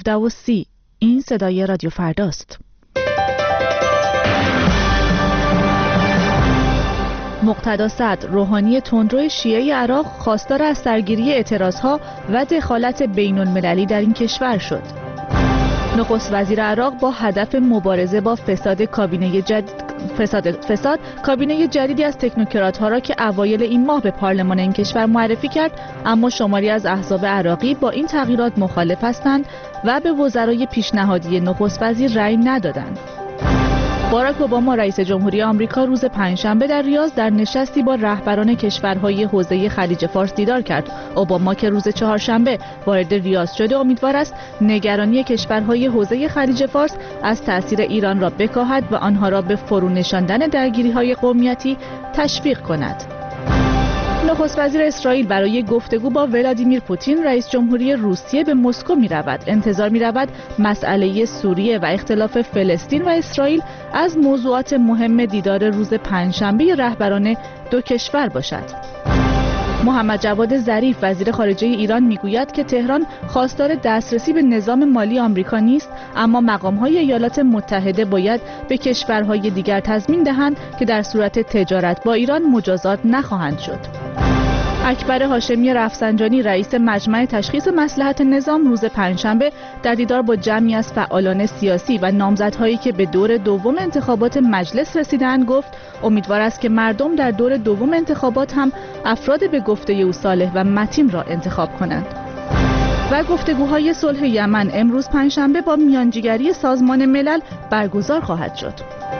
17:30. این صدای رادیو فرداست. مقتدا صدر، روحانی تندرو شیعه عراق، خواستار از سرگیری اعتراضها و دخالت بین المللی در این کشور شد. نخست وزیر عراق با هدف مبارزه با فساد کابینه جدیدی از تکنوکرات‌ها را که اوایل این ماه به پارلمان این کشور معرفی کرد، اما شماری از احزاب عراقی با این تغییرات مخالف هستند و به وزرای پیشنهادی نخست وزیر رأی ندادند. باراک اوباما رئیس جمهوری آمریکا روز پنجشنبه در ریاض در نشستی با رهبران کشورهای حوزه خلیج فارس دیدار کرد. اوباما که روز چهارشنبه وارد ریاض شده امیدوار است نگرانی کشورهای حوزه خلیج فارس از تأثیر ایران را بکاهد و آنها را به فرو نشاندن درگیری‌های قومیتی تشویق کند. نخست وزیر اسرائیل برای گفتگو با ولادیمیر پوتین رئیس جمهوری روسیه به مسکو می‌رود. انتظار می‌رود مسئله سوریه و اختلاف فلسطین و اسرائیل از موضوعات مهم دیدار روز پنجشنبه رهبران دو کشور باشد. محمد جواد ظریف وزیر خارجه ایران میگوید که تهران خواستار دسترسی به نظام مالی آمریکا نیست، اما مقام‌های ایالات متحده باید به کشورهای دیگر تضمین دهند که در صورت تجارت با ایران مجازات نخواهند شد. اکبر هاشمی رفسنجانی رئیس مجمع تشخیص مصلحت نظام روز پنجشنبه در دیدار با جمعی از فعالان سیاسی و نامزدهایی که به دور دوم انتخابات مجلس رسیدند گفت امیدوار است که مردم در دور دوم انتخابات هم افراد به گفته او صالح و متین را انتخاب کنند. و گفتگوهای صلح یمن امروز پنجشنبه با میانجیگری سازمان ملل برگزار خواهد شد.